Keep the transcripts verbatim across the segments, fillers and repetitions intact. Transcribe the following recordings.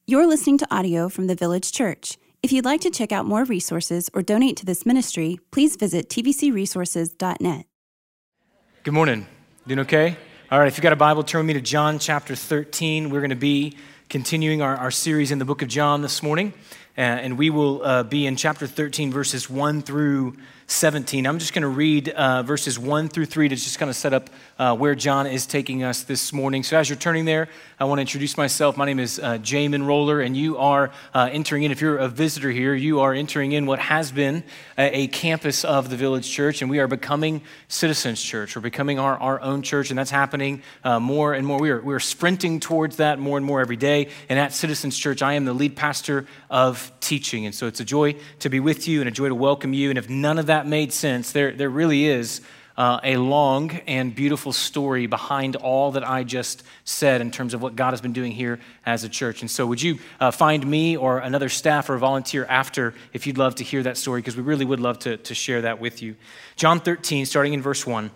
You're listening to audio from the Village Church. If you'd like to check out more resources or donate to this ministry, please visit t v c resources dot net. Good morning. Doing okay? All right, if you've got a Bible, turn with me to John chapter thirteen. We're going to be continuing our, our series in the book of John this morning, uh, and we will uh, be in chapter thirteen, verses one through seventeen. I'm just going to read uh, verses one through three to just kind of set up uh, where John is taking us this morning. So as you're turning there, I want to introduce myself. My name is uh, Jamin Roller, and you are uh, entering in, if you're a visitor here, you are entering in what has been a, a campus of the Village Church, and we are becoming Citizens Church. We're becoming our, our own church, and that's happening uh, more and more. We are, we are sprinting towards that more and more every day, and at Citizens Church, I am the lead pastor of teaching, and so it's a joy to be with you and a joy to welcome you, and if none of that made sense, there, there really is Uh, a long and beautiful story behind all that I just said in terms of what God has been doing here as a church. And so would you uh, find me or another staff or volunteer after if you'd love to hear that story, because we really would love to, to share that with you. John thirteen, starting in verse one.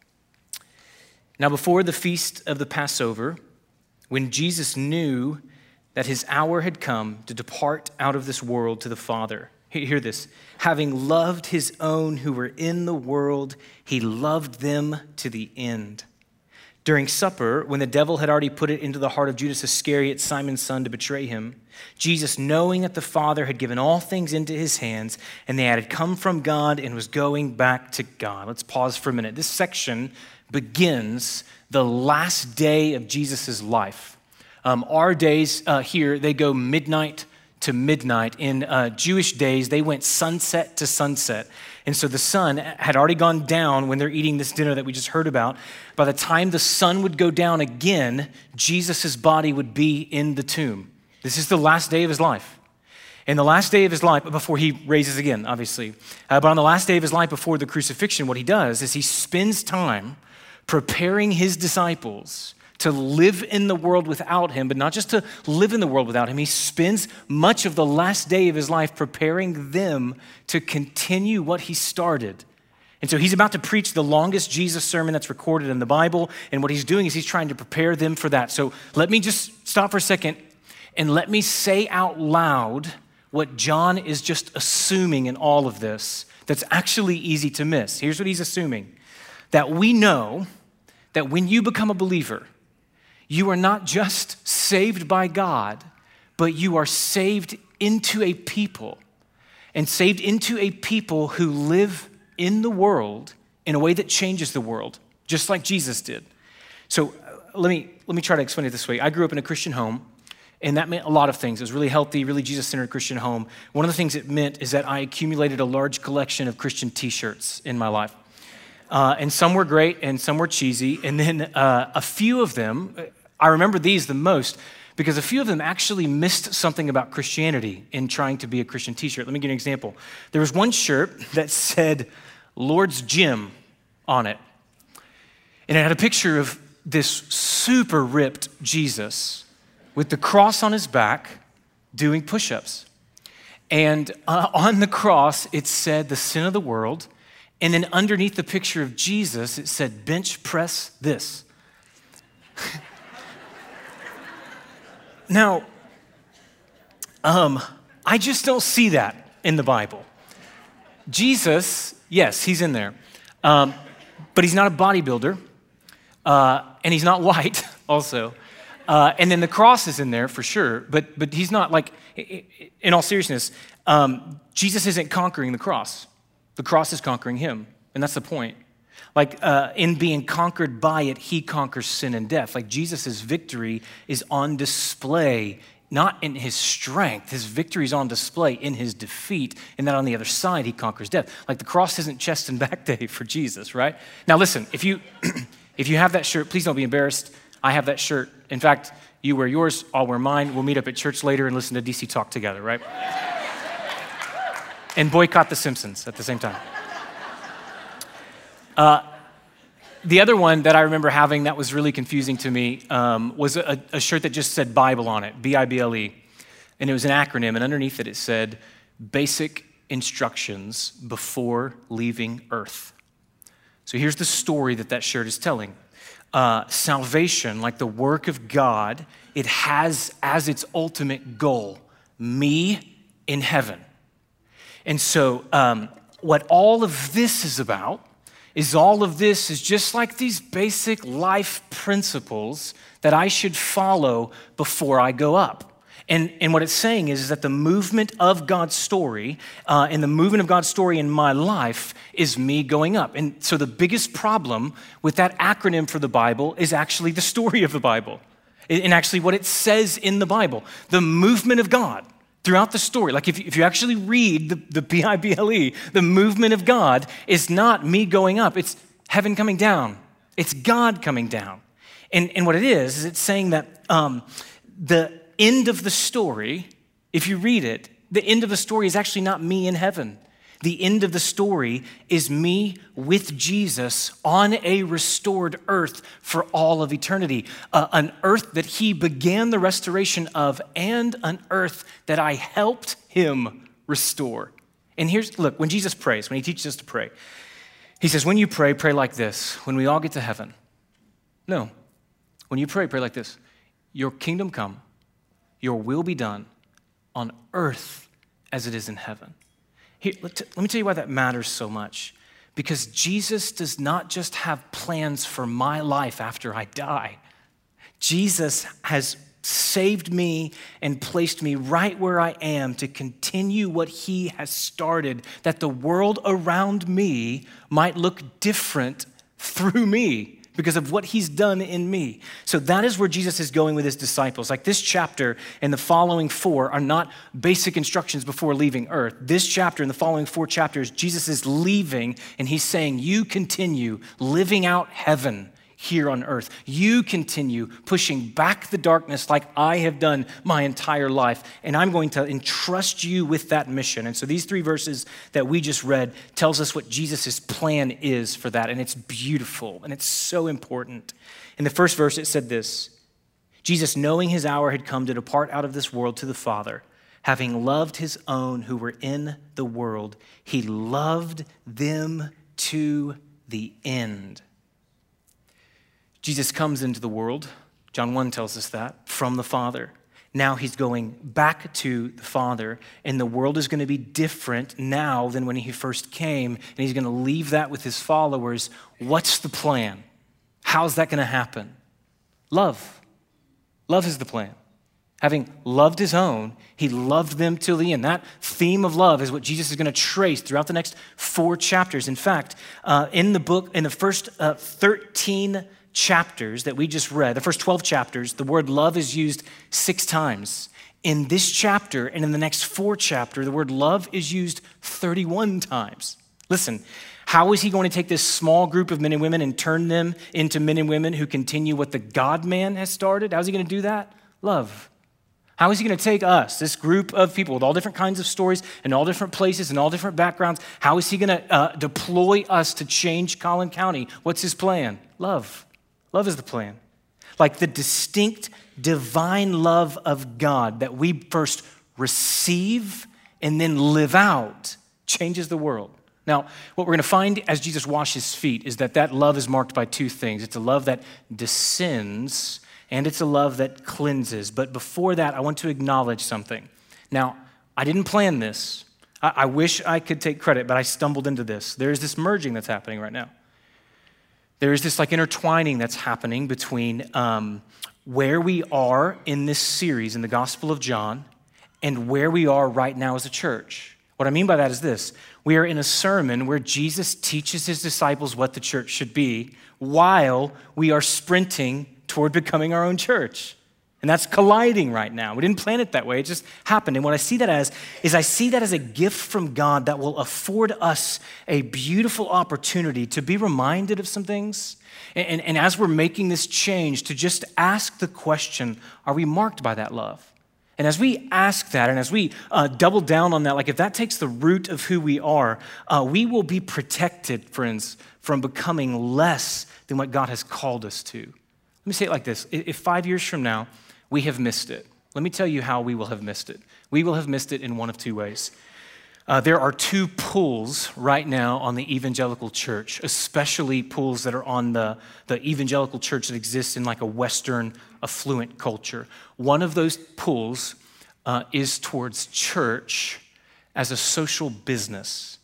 Now before the feast of the Passover, when Jesus knew that his hour had come to depart out of this world to the Father, hear this, having loved his own who were in the world, he loved them to the end. During supper, when the devil had already put it into the heart of Judas Iscariot, Simon's son, to betray him, Jesus, knowing that the Father had given all things into his hands, and they had come from God and was going back to God. Let's pause for a minute. This section begins the last day of Jesus' life. Um, our days uh, here, they go midnight to midnight. In uh, Jewish days, they went sunset to sunset. And so the sun had already gone down when they're eating this dinner that we just heard about. By the time the sun would go down again, Jesus' body would be in the tomb. This is the last day of his life. And the last day of his life, before he raises again, obviously. Uh, but on the last day of his life before the crucifixion, what he does is he spends time preparing his disciples to live in the world without him, but not just to live in the world without him. He spends much of the last day of his life preparing them to continue what he started. And so he's about to preach the longest Jesus sermon that's recorded in the Bible, and what he's doing is he's trying to prepare them for that. So let me just stop for a second, and let me say out loud what John is just assuming in all of this that's actually easy to miss. Here's what he's assuming, that we know that when you become a believer, you are not just saved by God, but you are saved into a people, and saved into a people who live in the world in a way that changes the world, just like Jesus did. So uh, let me let me try to explain it this way. I grew up in a Christian home, and that meant a lot of things. It was really healthy, really Jesus-centered Christian home. One of the things it meant is that I accumulated a large collection of Christian t-shirts in my life. Uh, and some were great, and some were cheesy, and then uh, a few of them, I remember these the most because a few of them actually missed something about Christianity in trying to be a Christian t-shirt. Let me give you an example. There was one shirt that said Lord's Gym on it. And it had a picture of this super ripped Jesus with the cross on his back doing push-ups. And uh, on the cross, it said the sin of the world. And then underneath the picture of Jesus, it said bench press this. Now, um, I just don't see that in the Bible. Jesus, yes, he's in there, um, but he's not a bodybuilder, uh, and he's not white also. Uh, and then the cross is in there for sure, but but he's not like, in all seriousness, um, Jesus isn't conquering the cross. The cross is conquering him, and that's the point. Like uh, in being conquered by it, he conquers sin and death. Like Jesus' victory is on display, not in his strength. His victory is on display in his defeat, and that on the other side, he conquers death. Like the cross isn't chest and back day for Jesus, right? Now listen, if you if you have that shirt, please don't be embarrassed. I have that shirt. In fact, you wear yours, I'll wear mine. We'll meet up at church later and listen to D C Talk together, right? And boycott The Simpsons at the same time. Uh, the other one that I remember having that was really confusing to me um, was a, a shirt that just said Bible on it, B I B L E. And it was an acronym, and underneath it, it said Basic Instructions Before Leaving Earth. So here's the story that that shirt is telling. uh, salvation, like the work of God, it has as its ultimate goal, me in heaven. And so um, what all of this is about is all of this is just like these basic life principles that I should follow before I go up. And, and what it's saying is, is that the movement of God's story uh, and the movement of God's story in my life is me going up. And so the biggest problem with that acronym for the Bible is actually the story of the Bible and actually what it says in the Bible, the movement of God throughout the story. Like if you, if you actually read the, the B I B L E, the movement of God is not me going up, it's heaven coming down. It's God coming down. And, and what it is, is it's saying that um, the end of the story, if you read it, the end of the story is actually not me in heaven. The end of the story is me with Jesus on a restored earth for all of eternity. Uh, an earth that he began the restoration of and an earth that I helped him restore. And here's, look, when Jesus prays, when he teaches us to pray, he says, when you pray, pray like this. When we all get to heaven. No. When you pray, pray like this. Your kingdom come. Your will be done on earth as it is in heaven. Here, let, let me tell you why that matters so much. Because Jesus does not just have plans for my life after I die. Jesus has saved me and placed me right where I am to continue what he has started, that the world around me might look different through me, because of what he's done in me. So that is where Jesus is going with his disciples. Like this chapter and the following four are not basic instructions before leaving earth. This chapter and the following four chapters, Jesus is leaving and he's saying, you continue living out heaven here on earth. You continue pushing back the darkness like I have done my entire life, and I'm going to entrust you with that mission. And so these three verses that we just read tells us what Jesus' plan is for that, and it's beautiful, and it's so important. In the first verse, it said this, Jesus, knowing his hour had come to depart out of this world to the Father, having loved his own who were in the world, he loved them to the end. Jesus comes into the world, John one tells us that, from the Father. Now he's going back to the Father, and the world is going to be different now than when he first came, and he's going to leave that with his followers. What's the plan? How's that going to happen? Love. Love is the plan. Having loved his own, he loved them till the end. That theme of love is what Jesus is going to trace throughout the next four chapters. In fact, uh, in the book, in the first uh, thirteen chapters that we just read, the first twelve chapters, the word love is used six times. In this chapter and in the next four chapters, the word love is used thirty-one times. Listen, how is he going to take this small group of men and women and turn them into men and women who continue what the God-man has started? How is he going to do that? Love. How is he going to take us, this group of people with all different kinds of stories and all different places and all different backgrounds, how is he going to uh, deploy us to change Collin County? What's his plan? Love. Love is the plan. Like the distinct divine love of God that we first receive and then live out changes the world. Now, what we're going to find as Jesus washes feet is that that love is marked by two things. It's a love that descends and it's a love that cleanses. But before that, I want to acknowledge something. Now, I didn't plan this. I, I wish I could take credit, but I stumbled into this. There's this merging that's happening right now. There is this like intertwining that's happening between um, where we are in this series in the Gospel of John and where we are right now as a church. What I mean by that is this. We are in a sermon where Jesus teaches his disciples what the church should be while we are sprinting toward becoming our own church. And that's colliding right now. We didn't plan it that way. It just happened. And what I see that as is I see that as a gift from God that will afford us a beautiful opportunity to be reminded of some things. And, and, and as we're making this change, to just ask the question, are we marked by that love? And as we ask that, and as we uh, double down on that, like if that takes the root of who we are, uh, we will be protected, friends, from becoming less than what God has called us to. Let me say it like this. If five years from now, we have missed it. Let me tell you how we will have missed it. We will have missed it in one of two ways. Uh, there are two pulls right now on the evangelical church, especially pulls that are on the, the evangelical church that exists in like a Western affluent culture. One of those pulls uh, is towards church as a social business.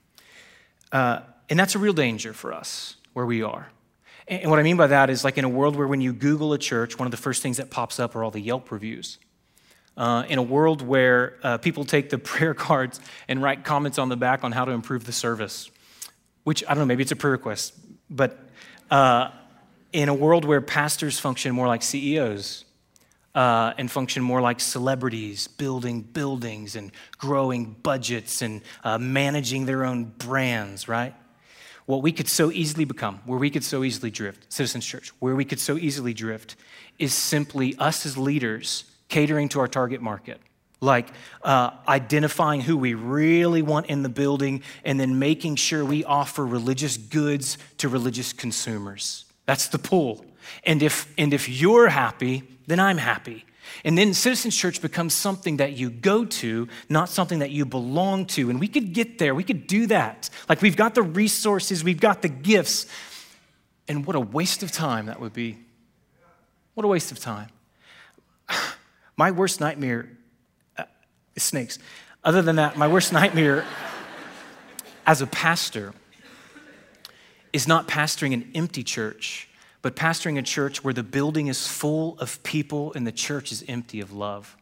Uh, and that's a real danger for us where we are. And, and what I mean by that is like in a world where when you Google a church, one of the first things that pops up are all the Yelp reviews. Uh, in a world where uh, people take the prayer cards and write comments on the back on how to improve the service, which, I don't know, maybe it's a prayer request, but uh, in a world where pastors function more like C E Os uh, and function more like celebrities, building buildings and growing budgets and uh, managing their own brands, right? What we could so easily become, where we could so easily drift, Citizens Church, where we could so easily drift is simply us as leaders catering to our target market, like uh, identifying who we really want in the building and then making sure we offer religious goods to religious consumers. That's the pull. And if, and if you're happy, then I'm happy. And then Citizens Church becomes something that you go to, not something that you belong to. And we could get there. We could do that. Like we've got the resources, we've got the gifts. And what a waste of time that would be. What a waste of time. My worst nightmare uh, is snakes. Other than that, my worst nightmare as a pastor is not pastoring an empty church, but pastoring a church where the building is full of people and the church is empty of love,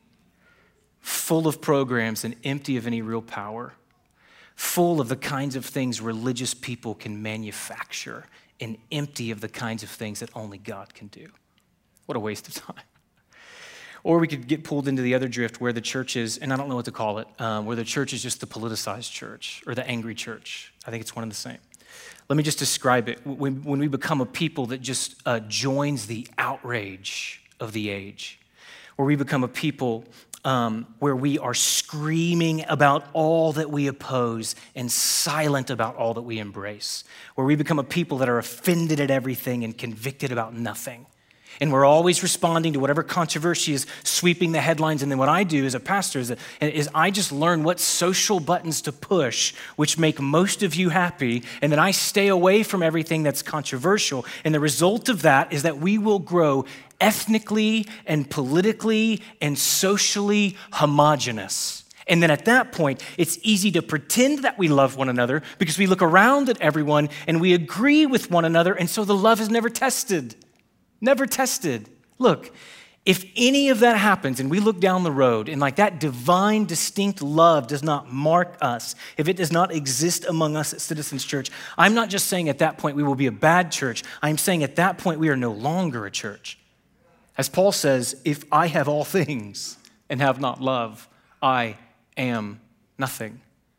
full of programs and empty of any real power, full of the kinds of things religious people can manufacture and empty of the kinds of things that only God can do. What a waste of time. Or we could get pulled into the other drift where the church is, and I don't know what to call it, um, where the church is just the politicized church or the angry church. I think it's one and the same. Let me just describe it. When, when we become a people that just uh, joins the outrage of the age, where we become a people um, where we are screaming about all that we oppose and silent about all that we embrace, where we become a people that are offended at everything and convicted about nothing. And we're always responding to whatever controversy is sweeping the headlines. And then what I do as a pastor is, is I just learn what social buttons to push, which make most of you happy. And then I stay away from everything that's controversial. And the result of that is that we will grow ethnically and politically and socially homogenous. And then at that point, it's easy to pretend that we love one another because we look around at everyone and we agree with one another. And so the love is never tested. Never tested. Look, if any of that happens and we look down the road and like that divine, distinct love does not mark us, if it does not exist among us at Citizens Church, I'm not just saying at that point we will be a bad church. I'm saying at that point we are no longer a church. As Paul says, if I have all things and have not love, I am nothing.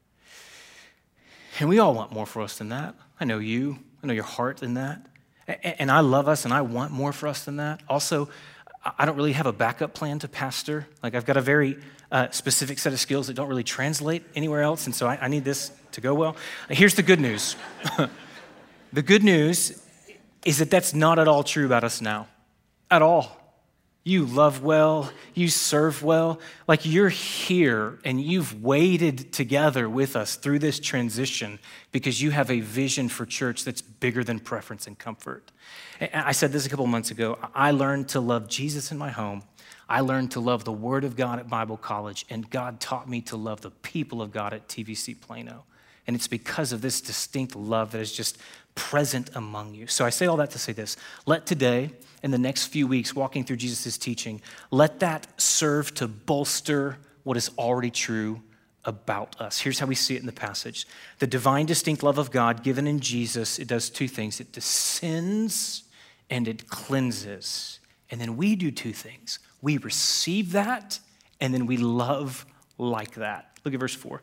And we all want more for us than that. I know you. I know your heart in that. And I love us and I want more for us than that. Also, I don't really have a backup plan to pastor. Like I've got a very uh, specific set of skills that don't really translate anywhere else. And so I, I need this to go well. Here's the good news. The good news is that that's not at all true about us now. At all. You love well, you serve well. Like you're here and you've waited together with us through this transition because you have a vision for church that's bigger than preference and comfort. I said this a couple months ago. I learned to love Jesus in my home. I learned to love the Word of God at Bible College, and God taught me to love the people of God at T V C Plano. And it's because of this distinct love that is just present among you. So I say all that to say this. Let today, in the next few weeks, walking through Jesus' teaching, let that serve to bolster what is already true about us. Here's how we see it in the passage. The divine, distinct love of God given in Jesus, it does two things. It descends and it cleanses. And then we do two things. We receive that, and then we love like that. Look at verse four.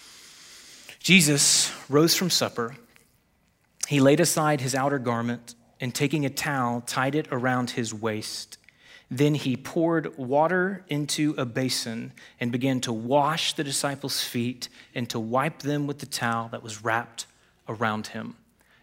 Jesus rose from supper. He laid aside his outer garment and taking a towel, tied it around his waist. Then he poured water into a basin and began to wash the disciples' feet and to wipe them with the towel that was wrapped around him.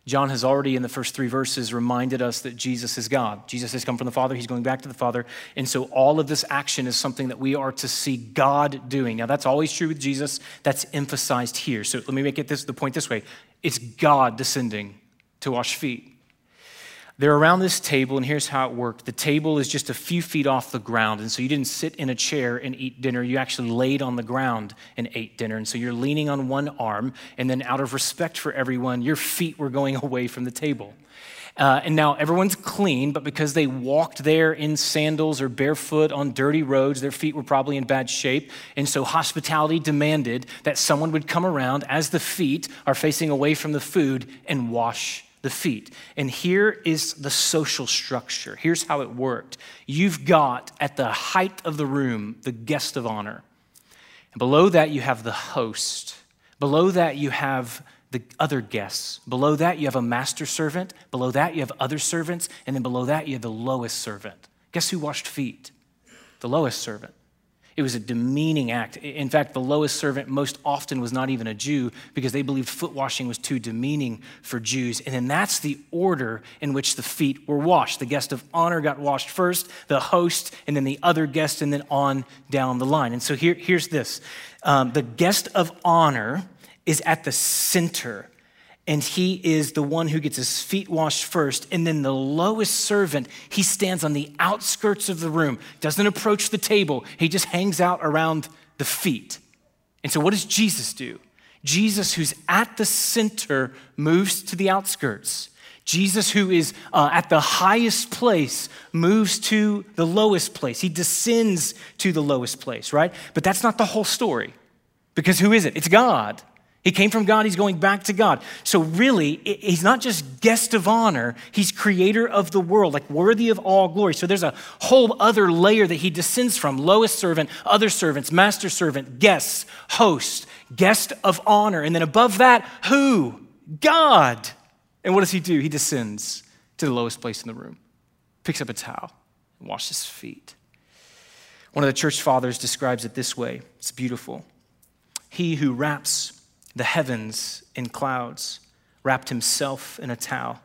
John has already, in the first three verses, reminded us that Jesus is God. Jesus has come from the Father. He's going back to the Father. And so all of this action is something that we are to see God doing. Now, that's always true with Jesus. That's emphasized here. So let me make it this the point this way. It's God descending to wash feet. They're around this table, and here's how it worked. The table is just a few feet off the ground, and so you didn't sit in a chair and eat dinner. You actually laid on the ground and ate dinner, and so you're leaning on one arm, and then out of respect for everyone, your feet were going away from the table. Uh, and now everyone's clean, but because they walked there in sandals or barefoot on dirty roads, their feet were probably in bad shape, and so hospitality demanded that someone would come around as the feet are facing away from the food and wash the feet. And here is the social structure. Here's how it worked. You've got, at the height of the room, the guest of honor. And below that, you have the host. Below that, you have the other guests. Below that, you have a master servant. Below that, you have other servants. And then below that, you have the lowest servant. Guess who washed feet? The lowest servant. It was a demeaning act. In fact, the lowest servant most often was not even a Jew because they believed foot washing was too demeaning for Jews. And then that's the order in which the feet were washed. The guest of honor got washed first, the host, and then the other guest, and then on down the line. And so here, here's this. Um, the guest of honor is at the center, and he is the one who gets his feet washed first. And then the lowest servant, he stands on the outskirts of the room, doesn't approach the table. He just hangs out around the feet. And so what does Jesus do? Jesus, who's at the center, moves to the outskirts. Jesus, who is uh, at the highest place, moves to the lowest place. He descends to the lowest place, right? But that's not the whole story, because who is it? It's God. He came from God, he's going back to God. So really, he's not just guest of honor, he's creator of the world, like worthy of all glory. So there's a whole other layer that he descends from: lowest servant, other servants, master servant, guests, host, guest of honor. And then above that, who? God. And what does he do? He descends to the lowest place in the room, picks up a towel, and washes his feet. One of the church fathers describes it this way. It's beautiful. He who wraps the heavens in clouds wrapped himself in a towel.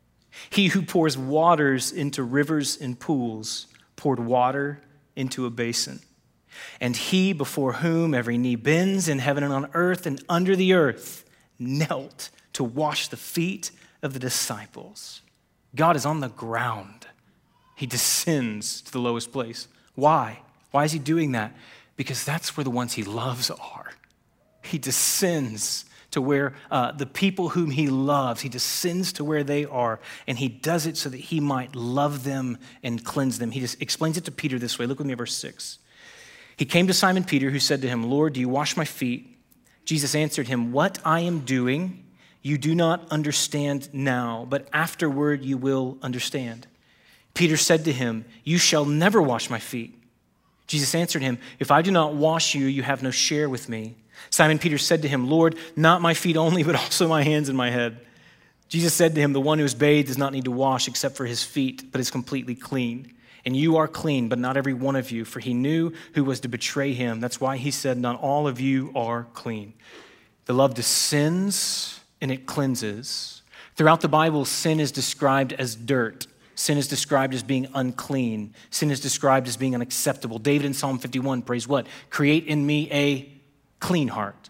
He who pours waters into rivers and pools poured water into a basin. And he before whom every knee bends in heaven and on earth and under the earth knelt to wash the feet of the disciples. God is on the ground. He descends to the lowest place. Why? Why is he doing that? Because that's where the ones he loves are. He descends to where uh, the people whom he loves, he descends to where they are, and he does it so that he might love them and cleanse them. He just explains it to Peter this way. Look with me at verse six. He came to Simon Peter, who said to him, "Lord, do you wash my feet?" Jesus answered him, "What I am doing, you do not understand now, but afterward you will understand." Peter said to him, "You shall never wash my feet." Jesus answered him, "If I do not wash you, you have no share with me." Simon Peter said to him, "Lord, not my feet only, but also my hands and my head." Jesus said to him, "The one who is bathed does not need to wash except for his feet, but is completely clean. And you are clean, but not every one of you, for he knew who was to betray him. That's why he said, not all of you are clean." The love descends and it cleanses. Throughout the Bible, sin is described as dirt. Sin is described as being unclean. Sin is described as being unacceptable. David in Psalm fifty-one prays what? "Create in me a clean heart.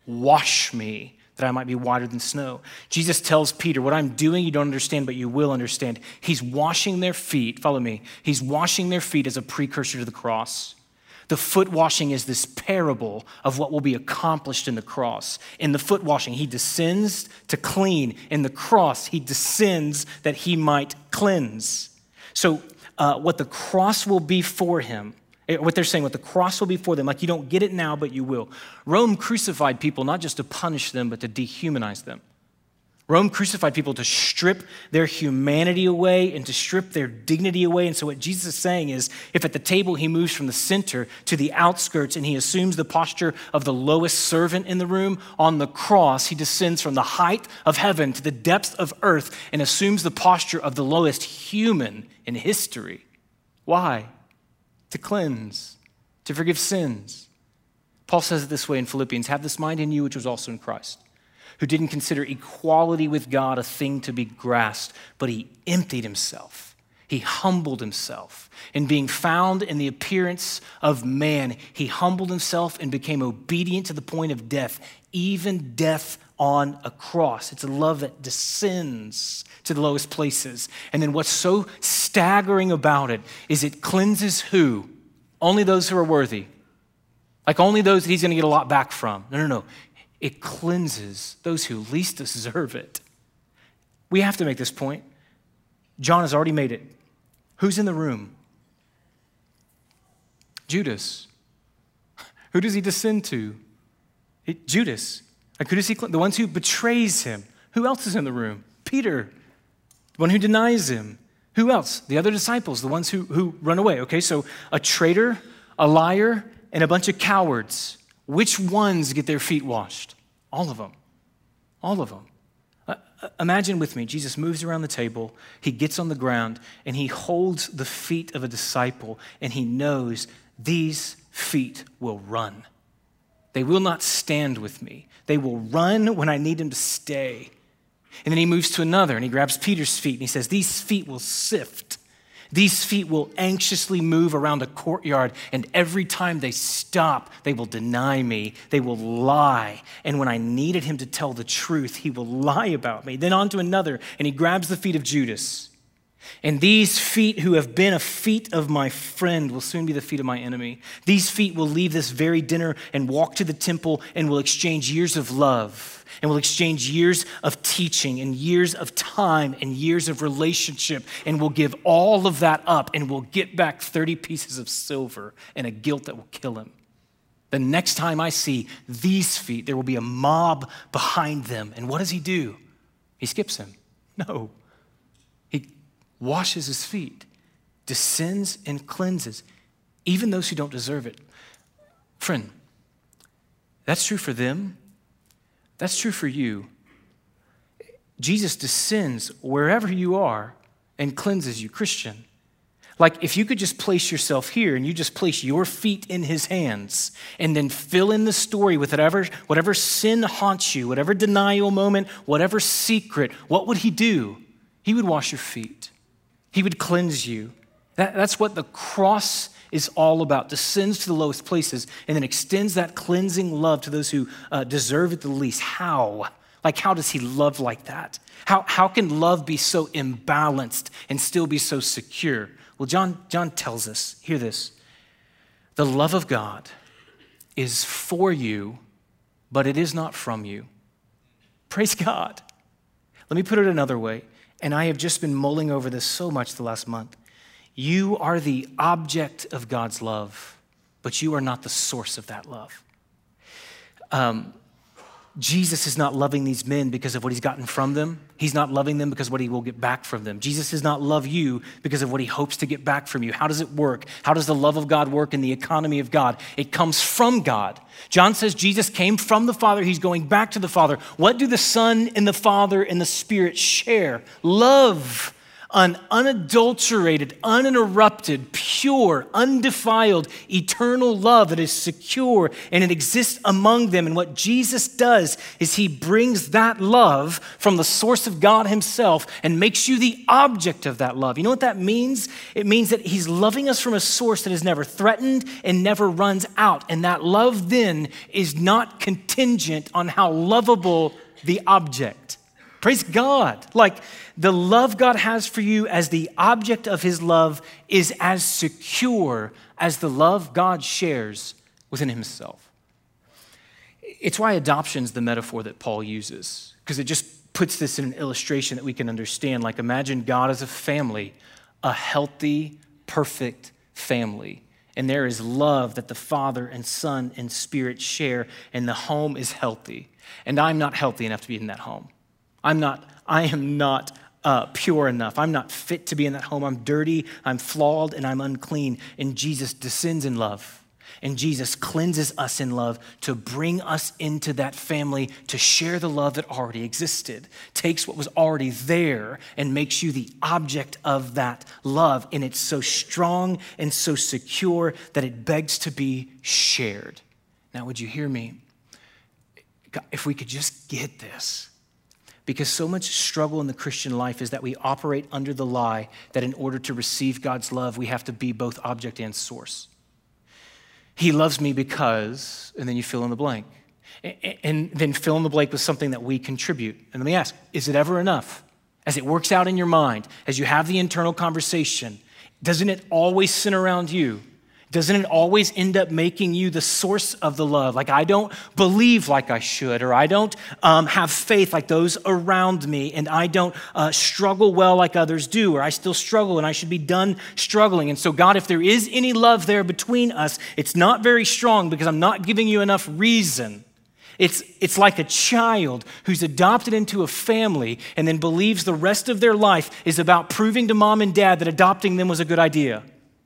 Wash me that I might be whiter than snow." Jesus tells Peter, what I'm doing you don't understand, but you will understand. He's washing their feet. Follow me. He's washing their feet as a precursor to the cross. The foot washing is this parable of what will be accomplished in the cross. In the foot washing, he descends to clean. In the cross, he descends that he might cleanse. So uh, what the cross will be for him, what they're saying, what the cross will be for them, like you don't get it now, but you will. Rome crucified people not just to punish them, but to dehumanize them. Rome crucified people to strip their humanity away and to strip their dignity away. And so what Jesus is saying is, if at the table he moves from the center to the outskirts and he assumes the posture of the lowest servant in the room, on the cross he descends from the height of heaven to the depths of earth and assumes the posture of the lowest human in history. Why? To cleanse, to forgive sins. Paul says it this way in Philippians, "Have this mind in you which was also in Christ, who didn't consider equality with God a thing to be grasped, but he emptied himself. He humbled himself. And being found in the appearance of man, he humbled himself and became obedient to the point of death, even death on a cross. It's a love that descends to the lowest places. And then what's so staggering about it is it cleanses who? Only those who are worthy. Like only those that he's going to get a lot back from. No, no, no. It cleanses those who least deserve it. We have to make this point. John has already made it. Who's in the room? Judas. Who does he descend to? It, Judas. Like who does he? The ones who betrays him. Who else is in the room? Peter, the one who denies him. Who else? The other disciples, the ones who, who run away. Okay, so a traitor, a liar, and a bunch of cowards. Which ones get their feet washed? All of them. All of them. Uh, imagine with me, Jesus moves around the table, he gets on the ground, and he holds the feet of a disciple, and he knows these feet will run. They will not stand with me. They will run when I need them to stay. And then he moves to another, and he grabs Peter's feet, and he says, these feet will sift. These feet will anxiously move around a courtyard, and every time they stop, they will deny me. They will lie. And when I needed him to tell the truth, he will lie about me. Then on to another, and he grabs the feet of Judas. And these feet who have been a feet of my friend will soon be the feet of my enemy. These feet will leave this very dinner and walk to the temple and will exchange years of love and will exchange years of teaching and years of time and years of relationship and will give all of that up and will get back thirty pieces of silver and a guilt that will kill him. The next time I see these feet, there will be a mob behind them. And what does he do? He skips him. No. Washes his feet, descends and cleanses, even those who don't deserve it. Friend, that's true for them. That's true for you. Jesus descends wherever you are and cleanses you, Christian. Like if you could just place yourself here and you just place your feet in his hands and then fill in the story with whatever, whatever sin haunts you, whatever denial moment, whatever secret, what would he do? He would wash your feet. He would cleanse you. That, that's what the cross is all about. Descends to the lowest places and then extends that cleansing love to those who uh, deserve it the least. How? Like how does he love like that? How, how can love be so imbalanced and still be so secure? Well, John, John tells us, hear this. The love of God is for you, but it is not from you. Praise God. Let me put it another way. And I have just been mulling over this so much the last month. You are the object of God's love, but you are not the source of that love. Um, Jesus is not loving these men because of what he's gotten from them. He's not loving them because of what he will get back from them. Jesus does not love you because of what he hopes to get back from you. How does it work? How does the love of God work in the economy of God? It comes from God. John says Jesus came from the Father. He's going back to the Father. What do the Son and the Father and the Spirit share? Love. An unadulterated, uninterrupted, pure, undefiled, eternal love that is secure and it exists among them. And what Jesus does is he brings that love from the source of God himself and makes you the object of that love. You know what that means? It means that he's loving us from a source that is never threatened and never runs out. And that love then is not contingent on how lovable the object. Praise God. Like the love God has for you as the object of his love is as secure as the love God shares within himself. It's why adoption is the metaphor that Paul uses, because it just puts this in an illustration that we can understand. Like imagine God as a family, a healthy, perfect family. And there is love that the Father and Son and Spirit share, and the home is healthy. And I'm not healthy enough to be in that home. I'm not, I am not uh, pure enough. I'm not fit to be in that home. I'm dirty, I'm flawed, and I'm unclean. And Jesus descends in love. And Jesus cleanses us in love to bring us into that family to share the love that already existed. Takes what was already there and makes you the object of that love. And it's so strong and so secure that it begs to be shared. Now, would you hear me? God, if we could just get this. Because so much struggle in the Christian life is that we operate under the lie that in order to receive God's love, we have to be both object and source. He loves me because, and then you fill in the blank. And then fill in the blank with something that we contribute. And let me ask, is it ever enough? As it works out in your mind, as you have the internal conversation, doesn't it always center around you? Doesn't it always end up making you the source of the love? Like, I don't believe like I should, or I don't um, have faith like those around me, and I don't uh, struggle well like others do, or I still struggle and I should be done struggling. And so, God, if there is any love there between us, it's not very strong because I'm not giving you enough reason. It's, it's like a child who's adopted into a family and then believes the rest of their life is about proving to mom and dad that adopting them was a good idea.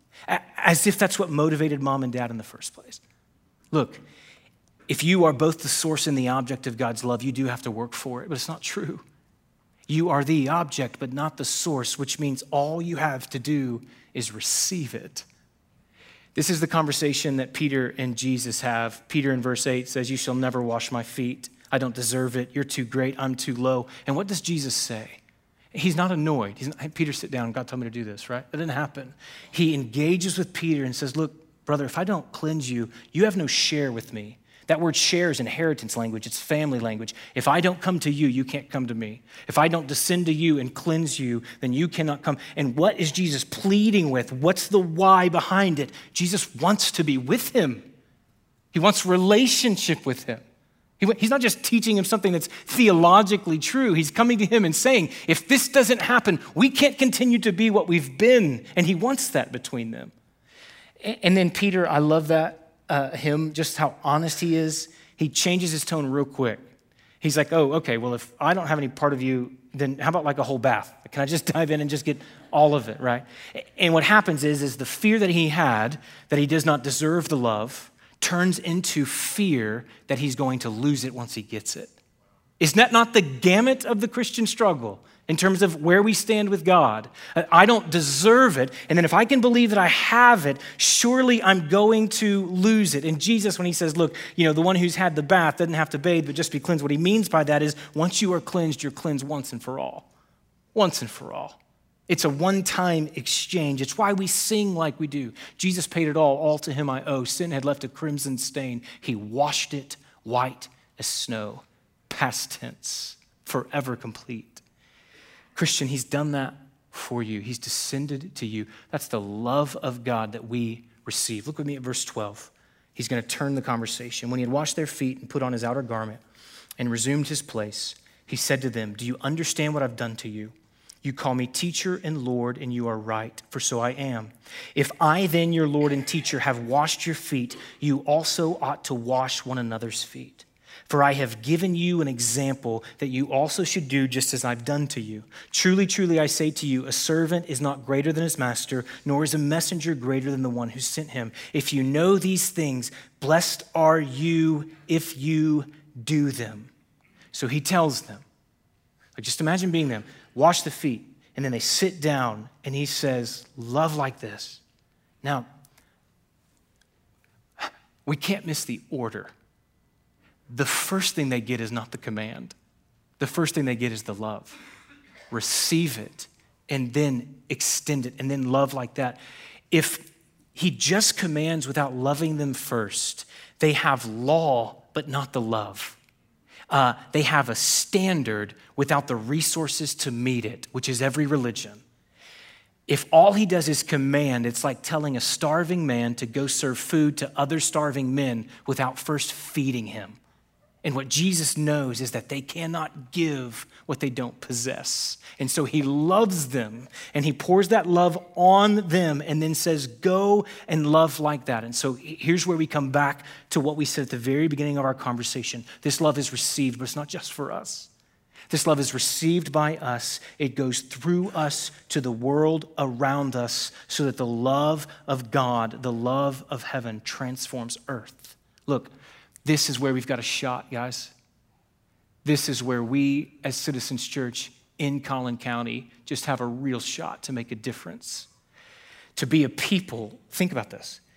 As if that's what motivated mom and dad in the first place. Look, if you are both the source and the object of God's love, you do have to work for it, but it's not true. You are the object, but not the source, which means all you have to do is receive it. This is the conversation that Peter and Jesus have. Peter in verse eight says, "You shall never wash my feet. I don't deserve it. You're too great. I'm too low." And what does Jesus say? He's not annoyed. He's not, "Hey, Peter, sit down. God told me to do this," right? That didn't happen. He engages with Peter and says, "Look, brother, if I don't cleanse you, you have no share with me." That word share is inheritance language. It's family language. If I don't come to you, you can't come to me. If I don't descend to you and cleanse you, then you cannot come. And what is Jesus pleading with? What's the why behind it? Jesus wants to be with him. He wants relationship with him. He's not just teaching him something that's theologically true. He's coming to him and saying, if this doesn't happen, we can't continue to be what we've been. And he wants that between them. And then Peter, I love that, uh, him, just how honest he is. He changes his tone real quick. He's like, oh, okay, well, if I don't have any part of you, then how about like a whole bath? Can I just dive in and just get all of it, right? And what happens is, is the fear that he had, that he does not deserve the love, turns into fear that he's going to lose it once he gets it. Isn't that not the gamut of the Christian struggle in terms of where we stand with God? I don't deserve it, and then if I can believe that I have it, surely I'm going to lose it. And Jesus, when he says, look, you know, the one who's had the bath doesn't have to bathe, but just be cleansed, what he means by that is once you are cleansed, you're cleansed once and for all. Once and for all. It's a one-time exchange. It's why we sing like we do. Jesus paid it all, all to him I owe. Sin had left a crimson stain. He washed it white as snow. Past tense, forever complete. Christian, he's done that for you. He's descended to you. That's the love of God that we receive. Look with me at verse twelve. He's going to turn the conversation. When he had washed their feet and put on his outer garment and resumed his place, he said to them, "Do you understand what I've done to you? You call me teacher and Lord, and you are right, for so I am. If I then, your Lord and teacher, have washed your feet, you also ought to wash one another's feet. For I have given you an example that you also should do just as I've done to you. Truly, truly, I say to you, a servant is not greater than his master, nor is a messenger greater than the one who sent him. If you know these things, blessed are you if you do them." So he tells them, like, just imagine being them. Wash the feet, and then they sit down, and he says, love like this. Now, we can't miss the order. The first thing they get is not the command. The first thing they get is the love. Receive it, and then extend it, and then love like that. If he just commands without loving them first, they have law, but not the love. Uh, they have a standard without the resources to meet it, which is every religion. If all he does is command, it's like telling a starving man to go serve food to other starving men without first feeding him. And what Jesus knows is that they cannot give what they don't possess. And so he loves them, and he pours that love on them and then says, go and love like that. And so here's where we come back to what we said at the very beginning of our conversation. This love is received, but it's not just for us. This love is received by us. It goes through us to the world around us so that the love of God, the love of heaven, transforms earth. Look, this is where we've got a shot, guys. This is where we, as Citizens Church in Collin County, just have a real shot to make a difference. To be a people, think about this,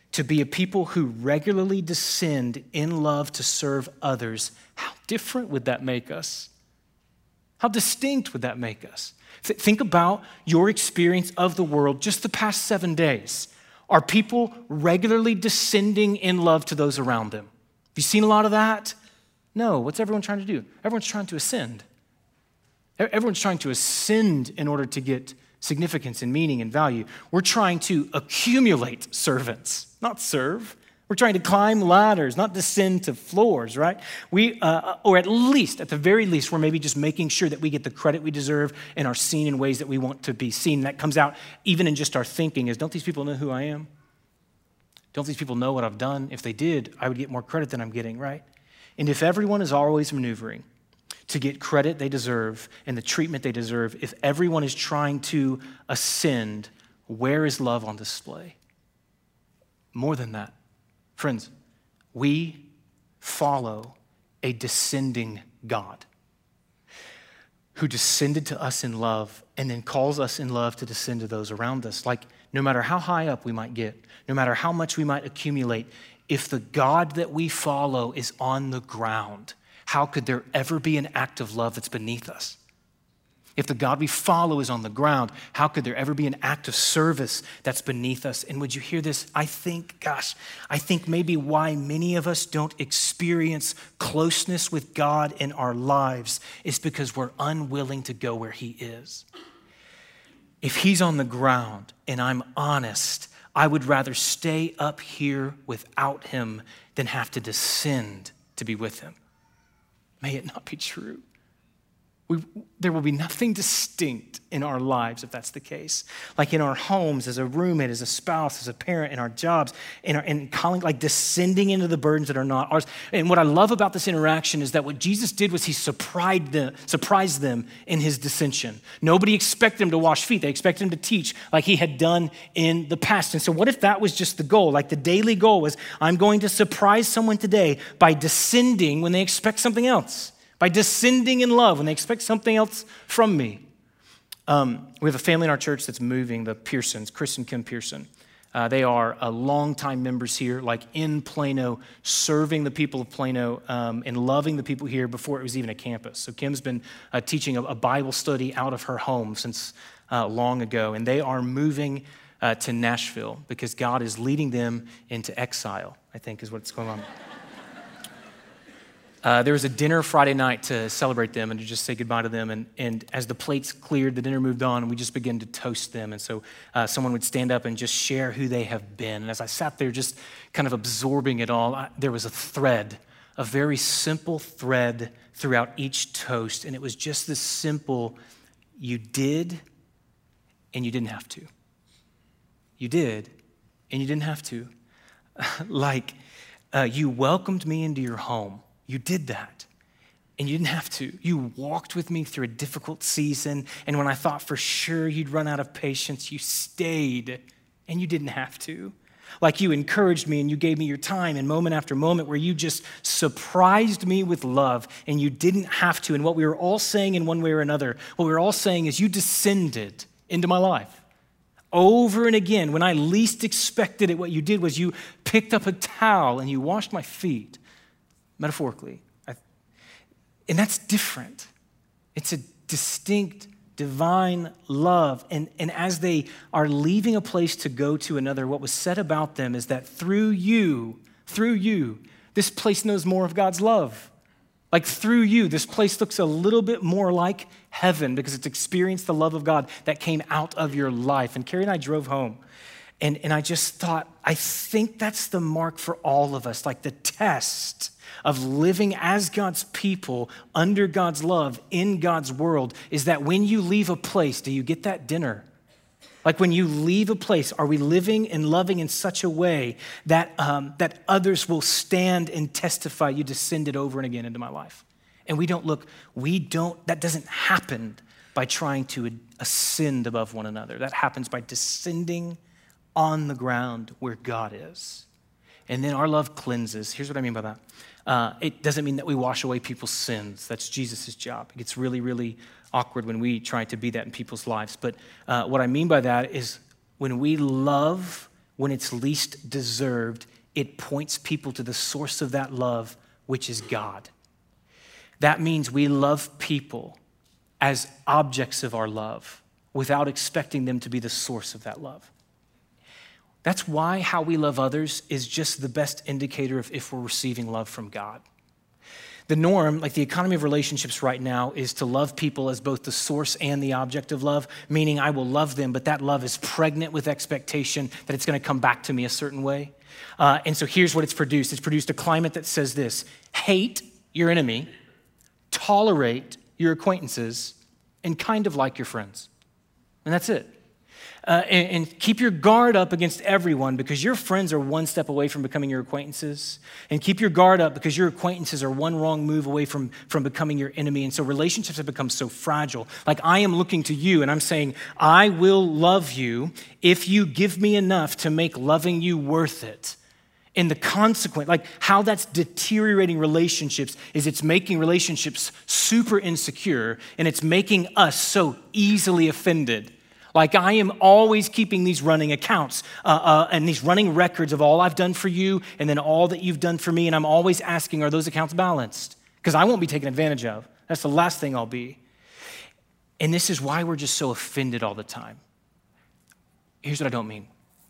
to be a people who regularly descend in love to serve others, how different would that make us? How distinct would that make us? Th- think about your experience of the world just the past seven days. Are people regularly descending in love to those around them? Have you seen a lot of that? No. What's everyone trying to do? Everyone's trying to ascend. Everyone's trying to ascend in order to get significance and meaning and value. We're trying to accumulate servants, not serve. We're trying to climb ladders, not descend to floors, right? We, uh, or at least, at the very least, we're maybe just making sure that we get the credit we deserve and are seen in ways that we want to be seen. That comes out even in just our thinking is, don't these people know who I am? Don't these people know what I've done? If they did, I would get more credit than I'm getting, right? And if everyone is always maneuvering to get credit they deserve and the treatment they deserve, if everyone is trying to ascend, where is love on display? More than that. Friends, we follow a descending God who descended to us in love and then calls us in love to descend to those around us. Like, no matter how high up we might get, no matter how much we might accumulate, if the God that we follow is on the ground, how could there ever be an act of love that's beneath us? If the God we follow is on the ground, how could there ever be an act of service that's beneath us? And would you hear this? I think, gosh, I think maybe why many of us don't experience closeness with God in our lives is because we're unwilling to go where he is. If he's on the ground and I'm honest, I would rather stay up here without him than have to descend to be with him. May it not be true. We, there will be nothing distinct in our lives if that's the case. Like in our homes, as a roommate, as a spouse, as a parent, in our jobs, in our in calling, like descending into the burdens that are not ours. And what I love about this interaction is that what Jesus did was he surprised them, surprised them in his dissension. Nobody expected him to wash feet. They expected him to teach like he had done in the past. And so what if that was just the goal? Like the daily goal was, I'm going to surprise someone today by descending when they expect something else. By descending in love when they expect something else from me. Um, we have a family in our church that's moving, the Pearsons, Chris and Kim Pearson. Uh, they are uh, longtime members here, like in Plano, serving the people of Plano um, and loving the people here before it was even a campus. So Kim's been uh, teaching a, a Bible study out of her home since uh, long ago, and they are moving uh, to Nashville because God is leading them into exile, I think is what's going on. Uh, there was a dinner Friday night to celebrate them and to just say goodbye to them. And, and as the plates cleared, the dinner moved on, and we just began to toast them. And so uh, someone would stand up and just share who they have been. And as I sat there just kind of absorbing it all, I, there was a thread, a very simple thread throughout each toast. And it was just this simple, you did and you didn't have to. You did and you didn't have to. like uh, you welcomed me into your home. You did that, and you didn't have to. You walked with me through a difficult season, and when I thought for sure you'd run out of patience, you stayed, and you didn't have to. Like you encouraged me, and you gave me your time, and moment after moment where you just surprised me with love, and you didn't have to. And what we were all saying in one way or another, what we were all saying is you descended into my life. Over and again, when I least expected it, what you did was you picked up a towel, and you washed my feet. Metaphorically. I, and that's different. It's a distinct, divine love. And, and as they are leaving a place to go to another, what was said about them is that through you, through you, this place knows more of God's love. Like through you, this place looks a little bit more like heaven because it's experienced the love of God that came out of your life. And Carrie and I drove home. And, and I just thought, I think that's the mark for all of us, like the test of living as God's people under God's love in God's world is that when you leave a place, do you get that dinner? Like when you leave a place, are we living and loving in such a way that, um, that others will stand and testify you descended over and again into my life? And we don't look, we don't, that doesn't happen by trying to ascend above one another. That happens by descending on the ground where God is. And then our love cleanses. Here's what I mean by that. Uh, it doesn't mean that we wash away people's sins. That's Jesus' job. It gets really, really awkward when we try to be that in people's lives. But uh, what I mean by that is when we love when it's least deserved, it points people to the source of that love, which is God. That means we love people as objects of our love without expecting them to be the source of that love. That's why how we love others is just the best indicator of if we're receiving love from God. The norm, like the economy of relationships right now, is to love people as both the source and the object of love, meaning I will love them, but that love is pregnant with expectation that it's going to come back to me a certain way. Uh, and so here's what it's produced. It's produced a climate that says this: hate your enemy, tolerate your acquaintances, and kind of like your friends. And that's it. Uh, and, and keep your guard up against everyone because your friends are one step away from becoming your acquaintances. And keep your guard up because your acquaintances are one wrong move away from, from becoming your enemy. And so relationships have become so fragile. Like I am looking to you and I'm saying, I will love you if you give me enough to make loving you worth it. And the consequence, like how that's deteriorating relationships is it's making relationships super insecure and it's making us so easily offended. Like I am always keeping these running accounts uh, uh, and these running records of all I've done for you and then all that you've done for me. And I'm always asking, are those accounts balanced? Because I won't be taken advantage of. That's the last thing I'll be. And this is why we're just so offended all the time. Here's what I don't mean.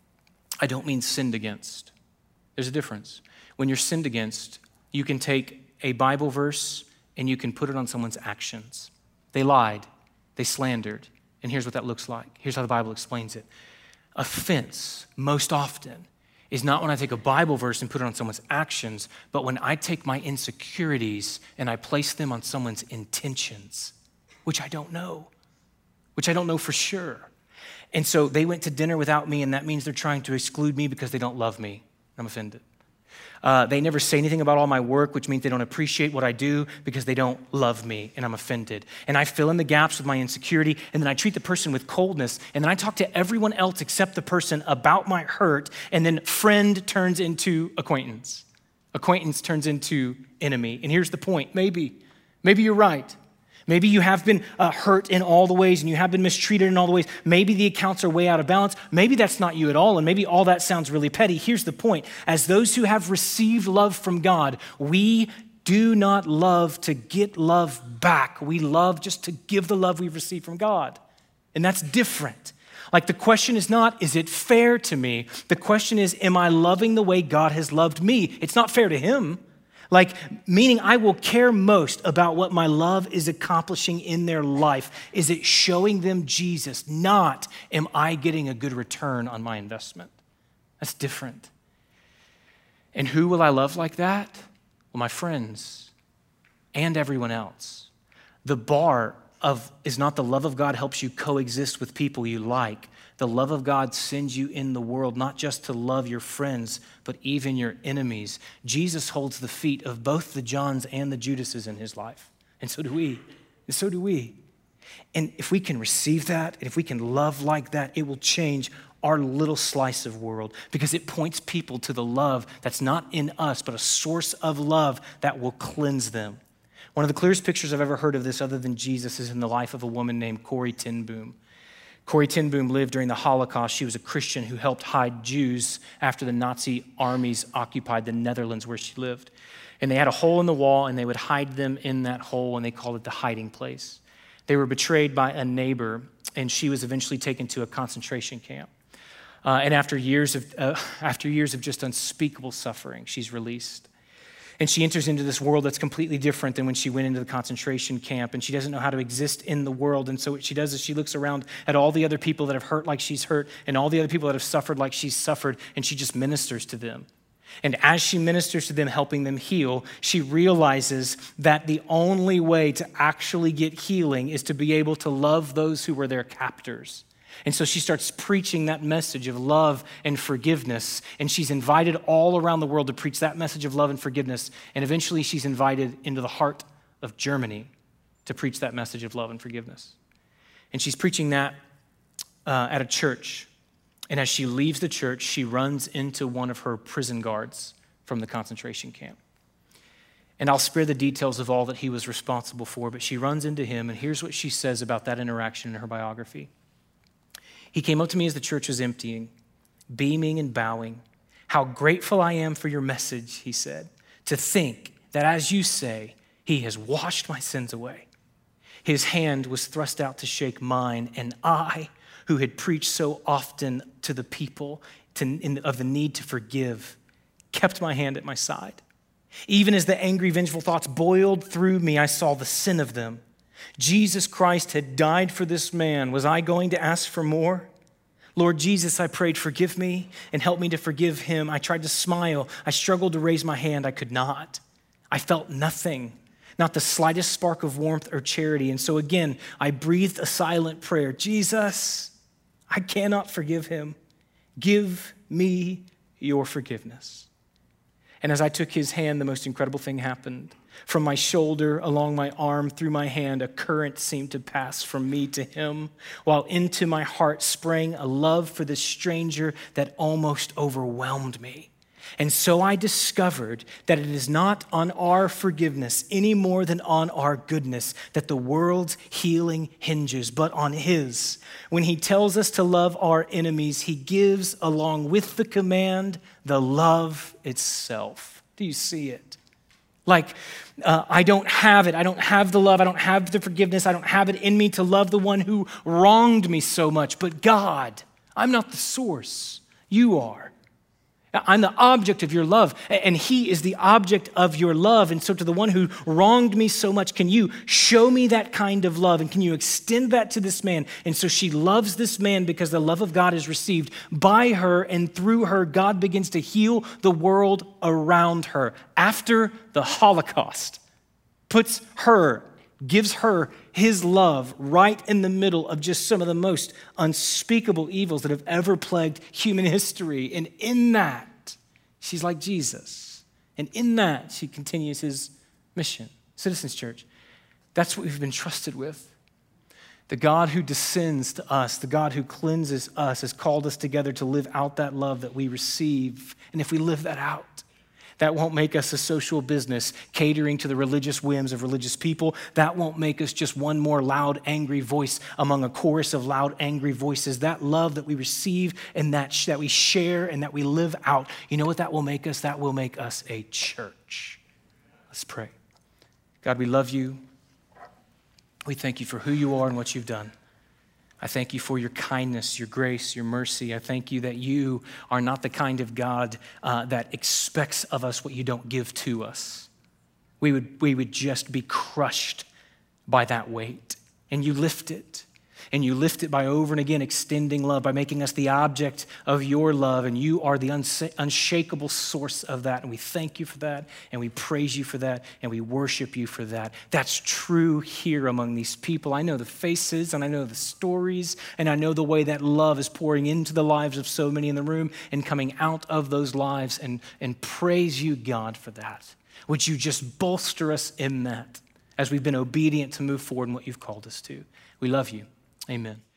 I don't mean sinned against. There's a difference. When you're sinned against, you can take a Bible verse and you can put it on someone's actions. They lied. They slandered. And here's what that looks like. Here's how the Bible explains it. Offense, most often, is not when I take a Bible verse and put it on someone's actions, but when I take my insecurities and I place them on someone's intentions, which I don't know, which I don't know for sure. And so they went to dinner without me, and that means they're trying to exclude me because they don't love me. I'm offended. Uh, they never say anything about all my work, which means they don't appreciate what I do because they don't love me, and I'm offended. And I fill in the gaps with my insecurity, and then I treat the person with coldness, and then I talk to everyone else except the person about my hurt, and then friend turns into acquaintance. Acquaintance turns into enemy. And here's the point. Maybe, maybe you're right. Maybe you have been uh, hurt in all the ways and you have been mistreated in all the ways. Maybe the accounts are way out of balance. Maybe that's not you at all, and maybe all that sounds really petty. Here's the point. As those who have received love from God, we do not love to get love back. We love just to give the love we've received from God, and that's different. Like the question is not, is it fair to me? The question is, am I loving the way God has loved me? It's not fair to him. Like, meaning I will care most about what my love is accomplishing in their life. Is it showing them Jesus? Not, am I getting a good return on my investment? That's different. And who will I love like that? Well, my friends and everyone else. The bar of is not the love of God helps you coexist with people you like. The love of God sends you in the world not just to love your friends, but even your enemies. Jesus holds the feet of both the Johns and the Judases in his life. And so do we. And so do we. And if we can receive that, and if we can love like that, it will change our little slice of world because it points people to the love that's not in us, but a source of love that will cleanse them. One of the clearest pictures I've ever heard of this other than Jesus is in the life of a woman named Corrie ten Boom. Corrie ten Boom lived during the Holocaust. She was a Christian who helped hide Jews after the Nazi armies occupied the Netherlands where she lived. And they had a hole in the wall, and they would hide them in that hole, and they called it the hiding place. They were betrayed by a neighbor, and she was eventually taken to a concentration camp. Uh, and after years of uh, after years of just unspeakable suffering, she's released. And she enters into this world that's completely different than when she went into the concentration camp, and she doesn't know how to exist in the world. And so what she does is she looks around at all the other people that have hurt like she's hurt and all the other people that have suffered like she's suffered, and she just ministers to them. And as she ministers to them, helping them heal, she realizes that the only way to actually get healing is to be able to love those who were their captors. And so she starts preaching that message of love and forgiveness, and she's invited all around the world to preach that message of love and forgiveness, and eventually she's invited into the heart of Germany to preach that message of love and forgiveness. And she's preaching that uh, at a church, and as she leaves the church, she runs into one of her prison guards from the concentration camp. And I'll spare the details of all that he was responsible for, but she runs into him, and here's what she says about that interaction in her biography. He came up to me as the church was emptying, beaming and bowing. How grateful I am for your message, he said, to think that as you say, he has washed my sins away. His hand was thrust out to shake mine, and I, who had preached so often to the people to, in, of the need to forgive, kept my hand at my side. Even as the angry, vengeful thoughts boiled through me, I saw the sin of them. Jesus Christ had died for this man. Was I going to ask for more? Lord Jesus, I prayed, forgive me and help me to forgive him. I tried to smile. I struggled to raise my hand. I could not. I felt nothing, not the slightest spark of warmth or charity. And so again, I breathed a silent prayer. Jesus, I cannot forgive him. Give me your forgiveness. And as I took his hand, the most incredible thing happened. From my shoulder, along my arm, through my hand, a current seemed to pass from me to him, while into my heart sprang a love for this stranger that almost overwhelmed me. And so I discovered that it is not on our forgiveness any more than on our goodness that the world's healing hinges, but on his. When he tells us to love our enemies, he gives, along with the command, the love itself. Do you see it? Like, uh, I don't have it. I don't have the love. I don't have the forgiveness. I don't have it in me to love the one who wronged me so much. But God, I'm not the source. You are. I'm the object of your love, and he is the object of your love. And so to the one who wronged me so much, can you show me that kind of love? And can you extend that to this man? And so she loves this man because the love of God is received by her, and through her, God begins to heal the world around her. After the Holocaust, puts her, gives her his love right in the middle of just some of the most unspeakable evils that have ever plagued human history. And in that, she's like Jesus. And in that, she continues his mission. Citizens Church, that's what we've been trusted with. The God who descends to us, the God who cleanses us, has called us together to live out that love that we receive. And if we live that out, that won't make us a social business catering to the religious whims of religious people. That won't make us just one more loud, angry voice among a chorus of loud, angry voices. That love that we receive and that, sh- that we share and that we live out, you know what that will make us? That will make us a church. Let's pray. God, we love you. We thank you for who you are and what you've done. I thank you for your kindness, your grace, your mercy. I thank you that you are not the kind of God uh, that expects of us what you don't give to us. We would, we would just be crushed by that weight. And you lift it. And you lift it by over and again extending love, by making us the object of your love. And you are the unsa- unshakable source of that. And we thank you for that. And we praise you for that. And we worship you for that. That's true here among these people. I know the faces and I know the stories. And I know the way that love is pouring into the lives of so many in the room and coming out of those lives. And, and praise you, God, for that. Would you just bolster us in that as we've been obedient to move forward in what you've called us to? We love you. Amen.